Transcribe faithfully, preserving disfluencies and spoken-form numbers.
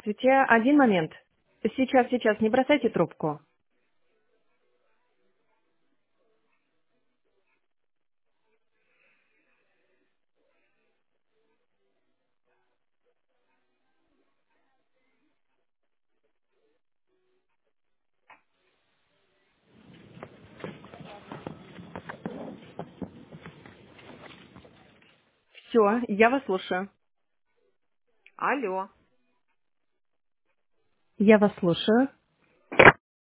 Здравствуйте. Один момент. Сейчас, сейчас, не бросайте трубку. Все, я вас слушаю. Алло. Я вас слушаю.